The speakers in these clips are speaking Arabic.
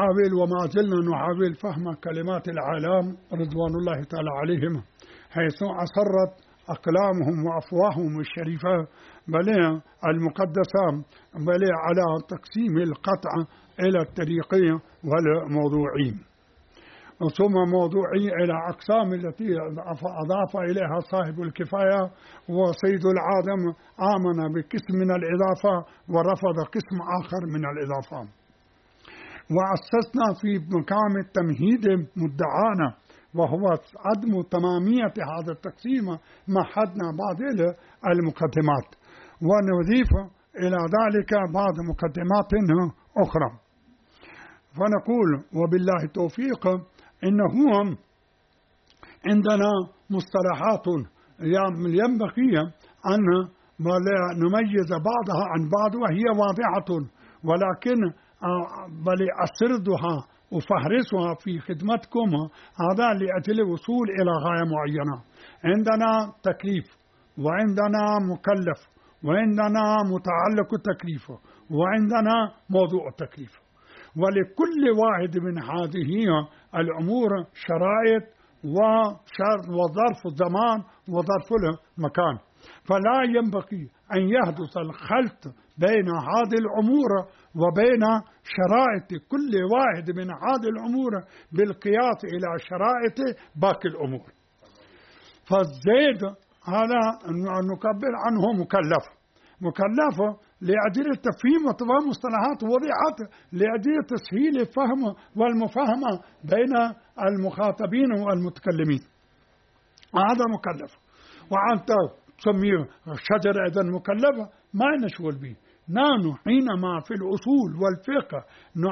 نحاول وما زلنا نحاول فهم كلمات العالم رضوان الله تعالى عليهم، حيث أصرت أقلامهم وأفواههم الشريفة بل المقدسة بل على تقسيم القطع إلى الطريقي والموضوعي، ثم موضوعي إلى أقسام التي أضاف إليها صاحب الكفاية وسيد العالم، آمن بقسم من الإضافة ورفض قسم آخر من الإضافة. وأسسنا في مقام التمهيد مدعانا وهو عدم تمامية هذا التقسيم، مهدنا بعض المقدمات ونضيف إلى ذلك بعض مقدمات أخرى. فنقول وبالله التوفيق إنه عندنا مصطلحات ينبغي أن نميز بعضها عن بعض وهي واضحة، ولكن بل أسردها وفهرسها في خدمتكم هذا لأجل الوصول إلى غاية معينة. عندنا تكليف، وعندنا مكلف، وعندنا متعلق التكليف، وعندنا موضوع التكليف، ولكل واحد من هذه الأمور شرائط وظرف الزمان وظرف المكان، فلا ينبغي أن يحدث الخلط بين هذه الأمور وبين شرائط كل واحد من هذه الأمور بالقياس إلى شرائط باقي الأمور. فالزيد هذا نكبر عنه مكلف لأجل التفهيم ومصطلحات وضعت لأجل تسهيل الفهم والمفاهمة بين المخاطبين والمتكلمين، هذا مكلف. وأنت تسميه شجرة إذن مكلفة ما نشغل به، نحن حينما في الأصول والفقه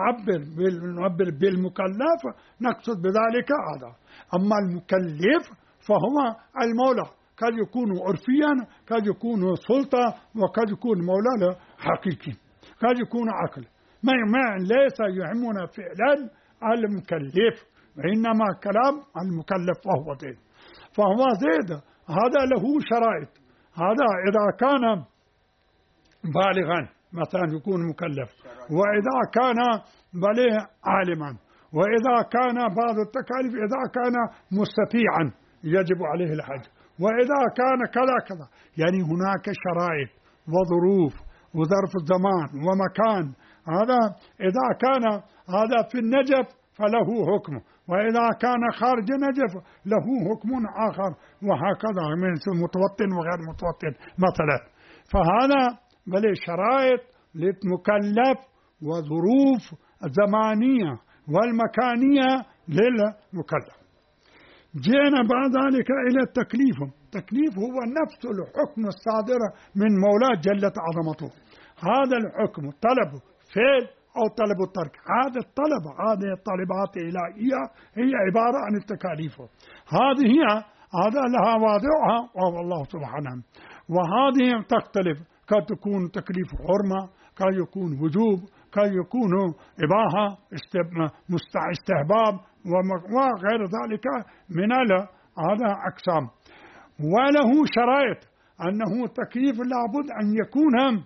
نعبر بالمكلف نقصد بذلك هذا. أما المكلف فهو المولى، قد يكون عرفيا، قد يكون سلطة، وقد يكون مولى حقيقي، قد يكون عقل. ما ليس يهمنا فعلا المكلف، وإنما كلام المكلف وهو زيد. فهو زيد هذا له شرائط، هذا إذا كان بالغا مثلا يكون مكلف، وإذا كان بليه عالما، وإذا كان بعض التكاليف إذا كان مستطيعا يجب عليه الحج، وإذا كان كذا كذا. يعني هناك شرائط وظروف وظرف الزمان ومكان. هذا إذا كان هذا في النجف فله حكم، وإذا كان خارج النجف له حكم آخر، وهكذا من متوطن وغير متوطن مثلا. فهذا بل شرائط للمكلف وظروف الزمانية والمكانية للمكلف. جينا بعد ذلك إلى التكليف. التكليف هو نفس الحكم الصادر من مولاه جلت عظمته. هذا الحكم طلب فعل أو طلب الترك، هذا الطلب، هذه الطلبات الإلهية هي عبارة عن التكاليف. هذا لها واضعها وهو الله سبحانه، وهذه تختلف، قد تكون تكليف حرمة، قد يكون وجوب، قد يكون إباحة، استحباب، وغير ذلك من هذا أقسام. وله شرائط، أنه تكليف لابد أن يكون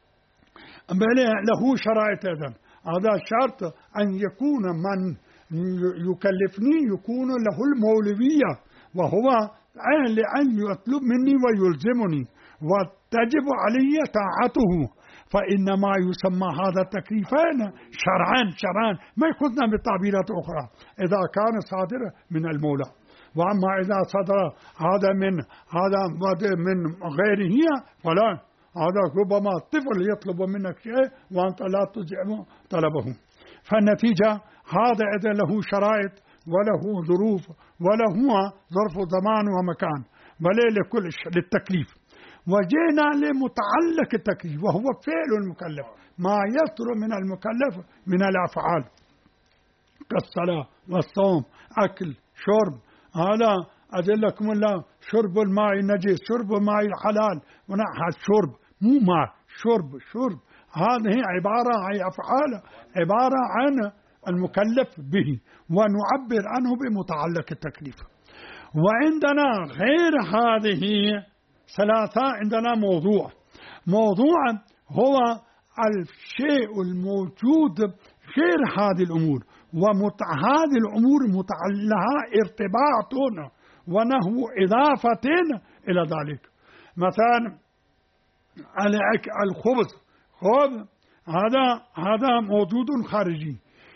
له شرائط أيضا. هذا شرط أن يكون من يكلفني يكون له المولوية، وهو لأن يطلب مني ويلزمني وتجب علي طاعته، فإنما يسمى هذا التكليفين شرعان ما يخذنا بالتعبيرات أخرى إذا كان صادر من المولى. وأما إذا صدر هذا من غيره فلا، هذا ربما الطفل يطلب منك شيء وأنت لا تجيب طلبه. فالنتيجة هذا إذا له شرائط وله ظروف وله ظرف زمان ومكان، بل للتكليف. وجينا لمتعلق التكليف وهو فعل المكلف، ما يصدر من المكلف من الأفعال كالصلاة والصوم، أكل، شرب. هذا أدلكم الله شرب الماء نجس، شرب الماء حلال، ونحى شرب مو ماء، شرب. هذه عبارة عن أفعال، عبارة عن المكلف به، ونعبر عنه بمتعلق التكليف. وعندنا غير هذه ثلاثة، عندنا موضوع هو الشيء الموجود غير هذه الأمور، هذه الأمور لها ارتباط ونحو إضافة إلى ذلك. مثلا الخبز هذا موجود خارجي،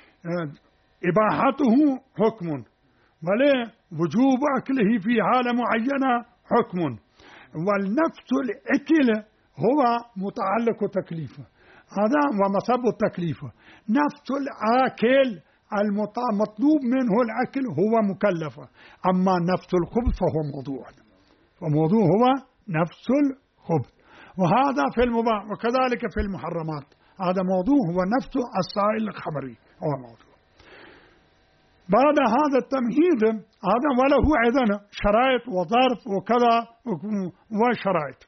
إباحته حكم، بل وجوب أكله في حالة معينة حكم، والنفس الأكل هو متعلق تكليفه، هذا ومصب التكليف. نفس الآكل المطلوب منه الأكل هو مكلفة، أما نفس الخبز فهو موضوع، فموضوع هو نفس الخبز، وهذا في المباح، وكذلك في المحرمات هذا موضوع هو نفس السائل الخمري هو موضوع. بعد هذا التمهيد هذا وله أيضا شرائط وظرف وكذا وشرائط.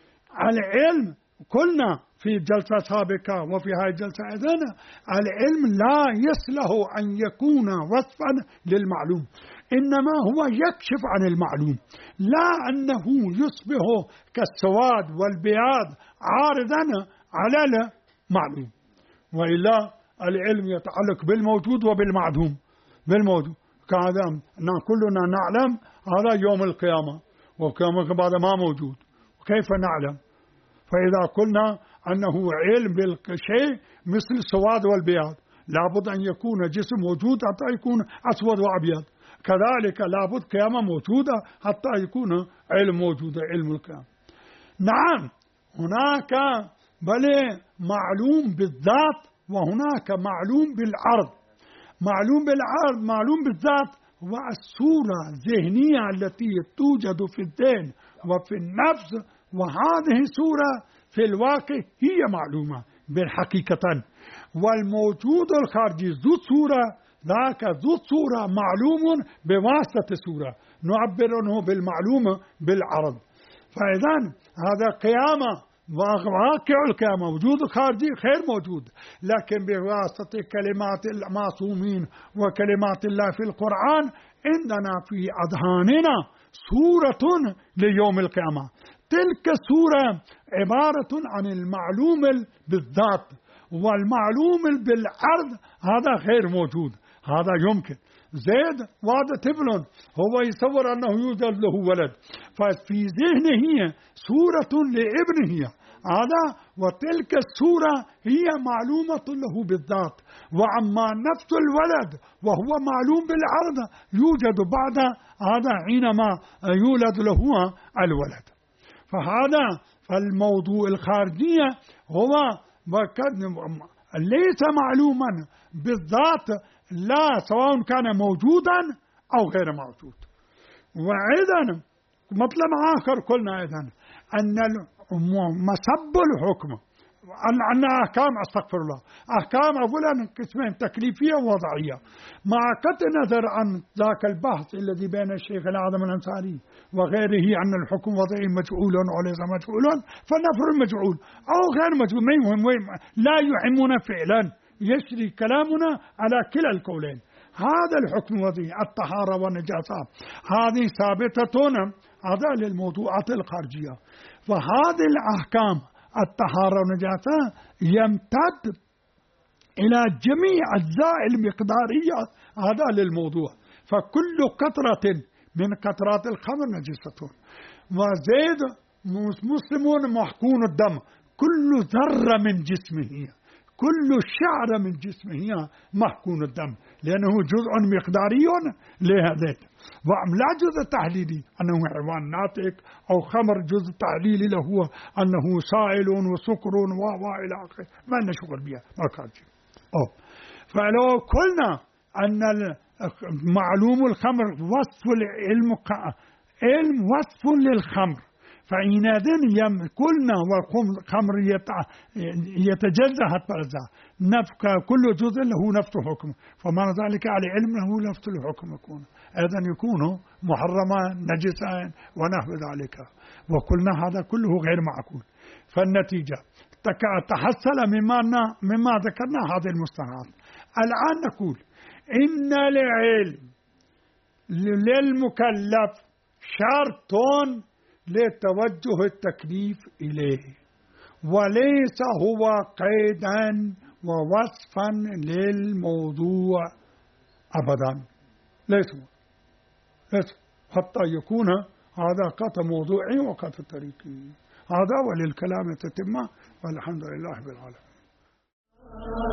العلم قلنا في جلسة سابقة وفي هذه الجلسة أيضا العلم لا يصلح أن يكون وصفا للمعلوم، إنما هو يكشف عن المعلوم، لا أنه يصبح كالسواد والبياض عارضا على المعلوم. وإلا العلم يتعلق بالموجود وبالمعدوم. بالموجود كذا كلنا نعلم هذا يوم القيامة، والقيامة بعد ما موجود، وكيف نعلم؟ فإذا قلنا أنه علم بالشيء مثل السواد والبياض، لابد أن يكون جسم موجود حتى يكون أسود وأبيض، كذلك لابد قيامة موجودة حتى يكون علم موجود، علم القيامة. نعم هناك بل معلوم بالذات، وهناك معلوم بالعرض. معلوم بالعرض، معلوم بالذات هو الصورة الذهنية التي توجد في الذهن وفي النفس، وهذه الصورة في الواقع هي معلومة بالحقيقة. والموجود الخارجي ذو صورة، ذاك ذو صورة معلوم بواسطة صورة، نعبر عنه بالمعلومة بالعرض. فإذا هذا قيامة، واقع القيامة وجود خارجي غير موجود، لكن بواسطة كلمات المعصومين وكلمات الله في القرآن عندنا في أذهاننا صورة ليوم القيامة. تلك الصورة عبارة عن المعلوم بالذات، والمعلوم بالعرض هذا غير موجود. هذا يمكن زيد وهذا طفل هو يصور أنه يوجد له ولد، ففي ذهنه صورة لابنه هذا، وتلك الصورة هي معلومة له بالذات. وأما نفس الولد وهو معلوم بالعرض يوجد بعد هذا حينما يولد له الولد. فهذا فالموضوع الخارجي هو ليس معلوما بالذات، لا سواء كان موجودا أو غير موجود. وأيضا مطلب آخر قلنا أيضا أن مصب الحكم، أن أحكام أستغفر الله أحكام أولا قسمين تكليفية ووضعية، مع قطع النظر عن ذاك البحث الذي بين الشيخ الأعظم الأنصاري وغيره أن الحكم وضعي مجعول وليس مجعول، فنفر المجعول أو غير مجعول ما يهم، لا يهمنا فعلا، يشري كلامنا على كلا القولين. هذا الحكم وضعي الطهارة والنجاسة هذه ثابتة هذا للموضوعات الخارجية. فهذه الأحكام الطهارة والنجاسة يمتد إلى جميع أجزاء المقدارية هذا للموضوع. فكل قطرة من قطرات الخمر نجسة، وزيد مسلمون محقون الدم، كل ذرة من جسمه كل شعر من جسمه محقون الدم، لأنه جزء مقداري لهذا، ولا جزء تحليلي أنه حيوان ناطق، أو خمر جزء تحليلي له أنه سائل وسكر وإلى آخره، ما لنا شغل بها ما كان شيء. فلو قلنا أن معلوم الخمر وصف العلم، علم وصف للخمر، فحينئذ قلنا والخمر يتجزأ حتى الأجزاء، كل جزء له نفس حكم، فمعنى ذلك على علم له نفس الحكم يكون أيضا يكون محرما نجسا ونحو ذلك. وقلنا هذا كله غير معقول. فالنتيجة تحصل مما ذكرنا هذه المصطلحات. الآن نقول إن العلم للمكلف شرط لتوجه التكليف إليه، وليس هو قيدا ووصفا للموضوع أبدا، ليس حتى يكون هذا قط موضوعي وقط طريقي. هذا وللكلام تتمة، والحمد لله بالعالمين.